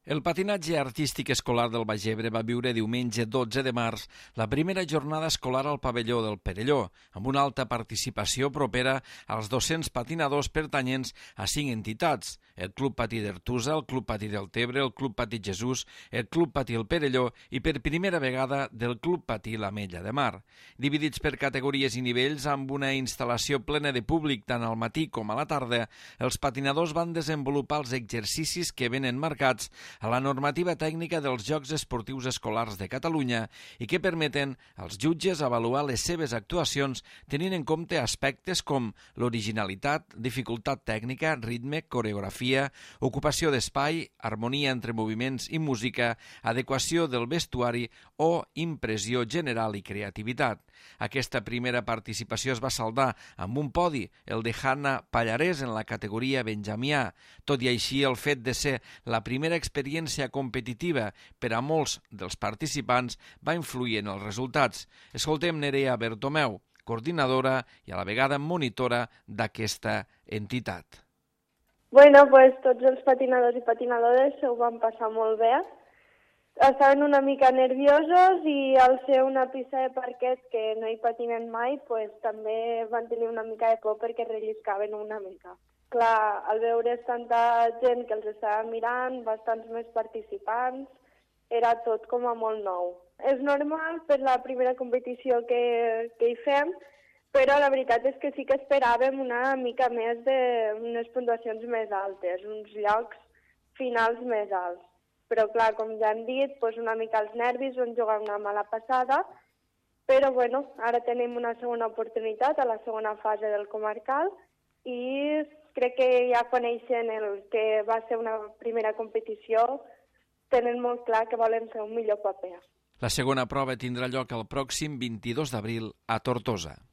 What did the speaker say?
El patinatge artístic escolar del Baix Ebre va viure diumenge 12 de març la primera jornada escolar al pavelló del Perelló, amb una alta participació propera als 200 patinadors pertanyents a 5 entitats: el Club Patí d'Artusa, el Club Patí del Tebre, el Club Patí Jesús, el Club Patí el Perelló i per primera vegada del Club Patí l'Ametlla de Mar. Dividits per categories i nivells amb una instal·lació plena de públic tant al matí com a la tarda, els patinadors van desenvolupar els exercicis que venen marcats a la normativa tècnica dels Jocs Esportius Escolars de Catalunya i que permeten als jutges avaluar les seves actuacions tenint en compte aspectes com l'originalitat, dificultat tècnica, ritme, coreografia, ocupació d'espai, harmonia entre moviments i música, adequació del vestuari o impressió general i creativitat. Aquesta primera participació es va saldar amb un podi, el de Hanna Pallarès en la categoria benjamià. Tot i així, el fet de ser la primera experiència competitiva per a molts dels participants va influir en els resultats. Escoltem Nerea Bertomeu, coordinadora i a la vegada monitora d'aquesta entitat. Bueno, pues tots els patinadors i patinadores ho van passar molt bé. Estaven una mica nerviosos i al ser una pista de parquet que no hi patinen mai, pues també van tenir una mica de por perquè relliscaven una mica. Clar, al veure's tanta gent que els estava mirant, bastants més participants, era tot com a molt nou. És normal per la primera competició que hi fem, però la veritat és que sí que esperàvem una mica més d'unes puntuacions més altes, uns llocs finals més alts. Però clar, com ja han dit, doncs una mica els nervis van jugar una mala passada, però bueno, ara tenim una segona oportunitat a la segona fase del comarcal i crec que ja coneixen el que va ser una primera competició, tenen molt clar que volen fer un millor paper. La segona prova tindrà lloc el pròxim 22 d'abril a Tortosa.